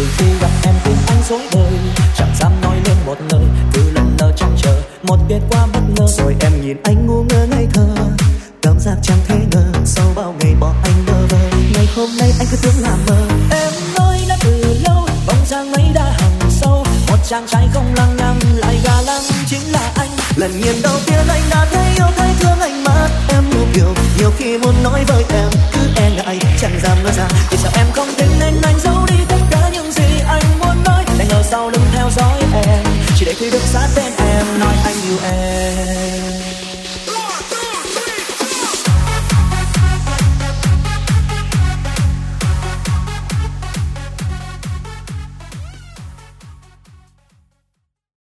từ khi gặp em tim anh rối bời, chẳng dám nói lên một lời, cứ lần lơ trông chờ một biết qua bất ngờ. Rồi em nhìn anh ngu ngơ ngây thơ, cảm giác chẳng thể ngờ sau bao ngày bỏ anh bơ vơ. Ngày hôm nay anh cứ tưởng là mơ, em nói đã từ lâu bóng dáng ấy đã hằn sâu. Một chàng trai không lăng nhăng lại ga lăng chính là anh. Lần nhìn đầu tiên anh đã thấy yêu thấy thương anh mắt em nụ kiều, nhiều khi muốn nói với em cứ e ngại chẳng dám nói ra. Vì sao em